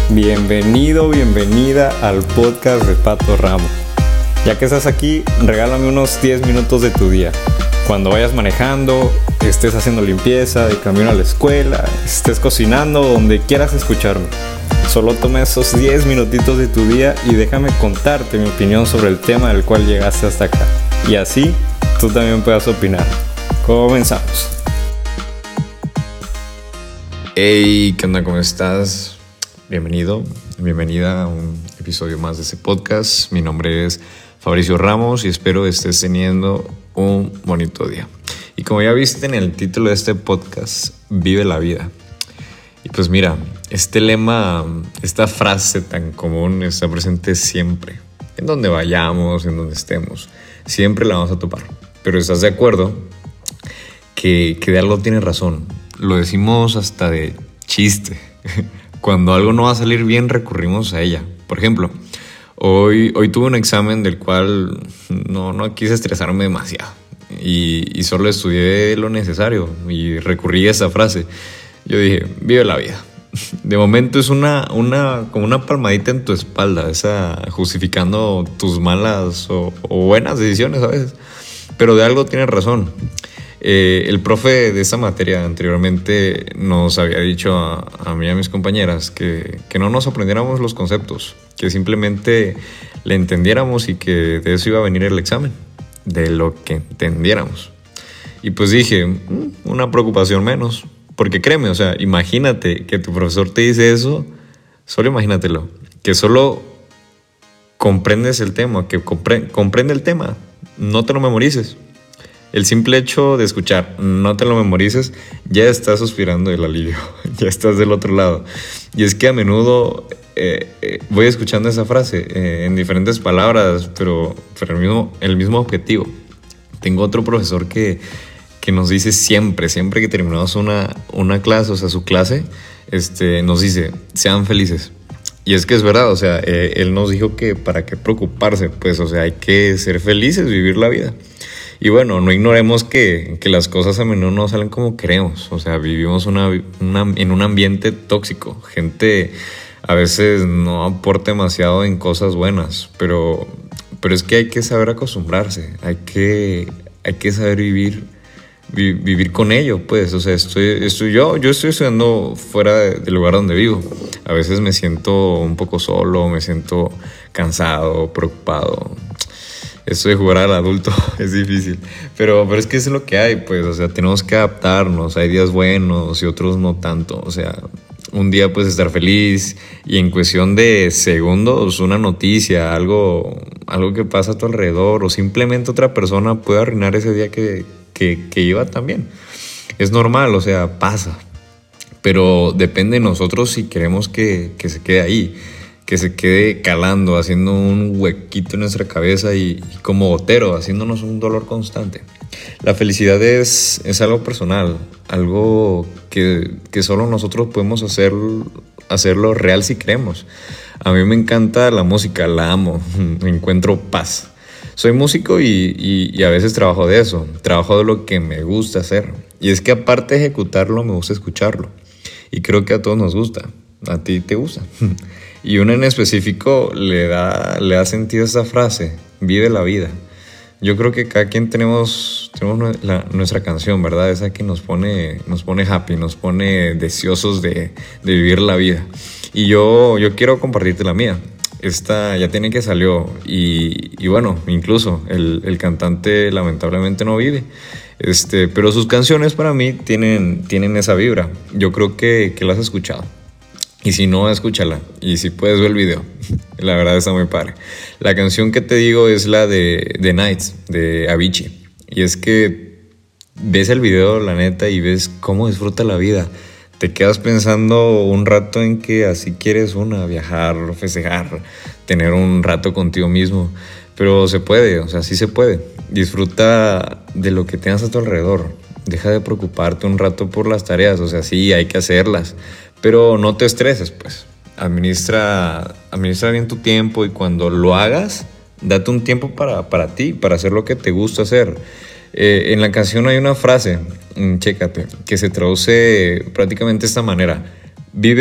Bienvenido, bienvenida al podcast de Pato Ramos. Ya que estás aquí, regálame unos 10 minutos de tu día. Cuando vayas manejando, estés haciendo limpieza, de camino a la escuela, estés cocinando, donde quieras escucharme. Solo toma esos 10 minutitos de tu día y déjame contarte mi opinión sobre el tema del cual llegaste hasta acá. Y así, tú también puedas opinar. Comenzamos. Hey, ¿qué onda? ¿Cómo estás? Bienvenida a un episodio más de este podcast. Mi nombre es Fabricio Ramos y espero estés teniendo un bonito día. Y como ya viste en el título de este podcast, vive la vida. Y pues mira, este lema, esta frase tan común está presente siempre. En donde vayamos, en donde estemos, siempre la vamos a topar. Pero ¿estás de acuerdo que de algo tiene razón? Lo decimos hasta de chiste. Cuando algo no va a salir bien, recurrimos a ella. Por ejemplo, hoy tuve un examen del cual no quise estresarme demasiado. Y solo estudié lo necesario y recurrí a esa frase. Yo dije, vive la vida. De momento es como una palmadita en tu espalda, esa justificando tus malas o buenas decisiones a veces. Pero de algo tienes razón. El profe de esa materia anteriormente nos había dicho a mí y a mis compañeras que no nos aprendiéramos los conceptos, que simplemente le entendiéramos y que de eso iba a venir el examen, de lo que entendiéramos. Y pues dije, una preocupación menos, porque créeme, o sea, imagínate que tu profesor te dice eso, solo imagínatelo, que solo comprendes el tema, que comprende el tema, no te lo memorices. El simple hecho de escuchar, no te lo memorices, ya estás suspirando el alivio, ya estás del otro lado. Y es que a menudo voy escuchando esa frase en diferentes palabras, pero el mismo objetivo. Tengo otro profesor que nos dice siempre que terminamos una clase, o sea, su clase, nos dice, sean felices. Y es que es verdad, o sea, él nos dijo que para qué preocuparse, pues, o sea, hay que ser felices, vivir la vida. Y bueno, no ignoremos que las cosas a menudo no salen como queremos. O sea, vivimos en un ambiente tóxico. Gente a veces no aporta demasiado en cosas buenas. Pero es que hay que saber acostumbrarse. Hay que saber vivir con ello, pues. O sea, yo estoy estudiando fuera del lugar donde vivo. A veces me siento un poco solo, me siento cansado, preocupado. Esto de jugar al adulto es difícil, pero es que es lo que hay, pues, o sea, tenemos que adaptarnos, hay días buenos y otros no tanto, o sea, un día puedes estar feliz y en cuestión de segundos una noticia, algo que pasa a tu alrededor o simplemente otra persona puede arruinar ese día que iba tan bien. Es normal, o sea, pasa, pero depende de nosotros si queremos que se quede ahí, que se quede calando, haciendo un huequito en nuestra cabeza y como gotero, haciéndonos un dolor constante. La felicidad es algo personal, algo que solo nosotros podemos hacerlo real si queremos. A mí me encanta la música, la amo, encuentro paz. Soy músico y a veces trabajo de eso, trabajo de lo que me gusta hacer. Y es que aparte de ejecutarlo, me gusta escucharlo. Y creo que a todos nos gusta, a ti te gusta. Y uno en específico le da sentido a esa frase, vive la vida. Yo creo que cada quien tenemos nuestra canción, ¿verdad? Esa que nos pone happy, nos pone deseosos de vivir la vida. Y yo quiero compartirte la mía. Esta ya tiene que salió y bueno, incluso el cantante lamentablemente no vive. Pero sus canciones para mí tienen esa vibra. Yo creo que la has escuchado. Y si no, escúchala. Y si puedes, ver el video. La verdad está muy padre. La canción que te digo es la de The Nights, de Avicii. Y es que ves el video, la neta, y ves cómo disfruta la vida. Te quedas pensando un rato en que así quieres viajar, festejar, tener un rato contigo mismo. Pero se puede, o sea, sí se puede. Disfruta de lo que tengas a tu alrededor. Deja de preocuparte un rato por las tareas. O sea, sí, hay que hacerlas. Pero no te estreses, pues. Administra bien tu tiempo y cuando lo hagas, date un tiempo para ti, para hacer lo que te gusta hacer. En la canción hay una frase, chécate, que se traduce prácticamente de esta manera. Vive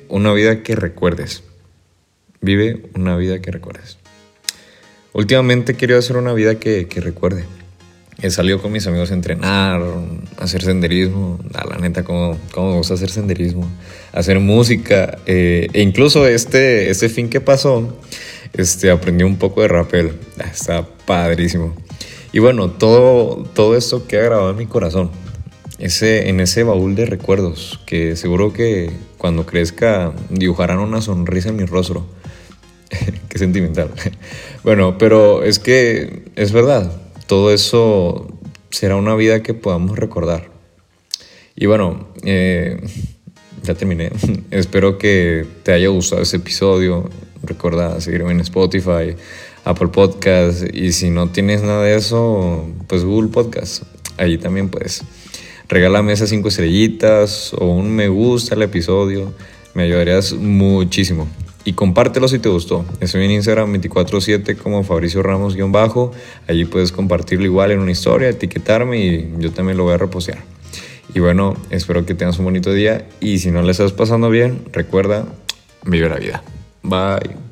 una vida que recuerdes. Vive una vida que recuerdes. Últimamente quiero hacer una vida que recuerde. He salido con mis amigos a entrenar, a hacer senderismo. La neta, cómo me gusta hacer senderismo. Hacer música. E incluso este fin que pasó, aprendí un poco de rappel. Está padrísimo. Y bueno, todo esto queda grabado en mi corazón. En ese baúl de recuerdos, que seguro que cuando crezca dibujarán una sonrisa en mi rostro. Qué sentimental. Bueno, pero es que es verdad. Todo eso será una vida que podamos recordar. Y bueno, ya terminé. Espero que te haya gustado este episodio. Recuerda seguirme en Spotify, Apple Podcast. Y si no tienes nada de eso, pues Google Podcast. Allí también puedes. Regálame esas 5 estrellitas o un me gusta al episodio. Me ayudarías muchísimo. Y compártelo si te gustó. Estoy en Instagram 24/7 como Fabricio Ramos _. Allí puedes compartirlo igual en una historia, etiquetarme y yo también lo voy a repostear. Y bueno, espero que tengas un bonito día. Y si no le estás pasando bien, recuerda, vive la vida. Bye.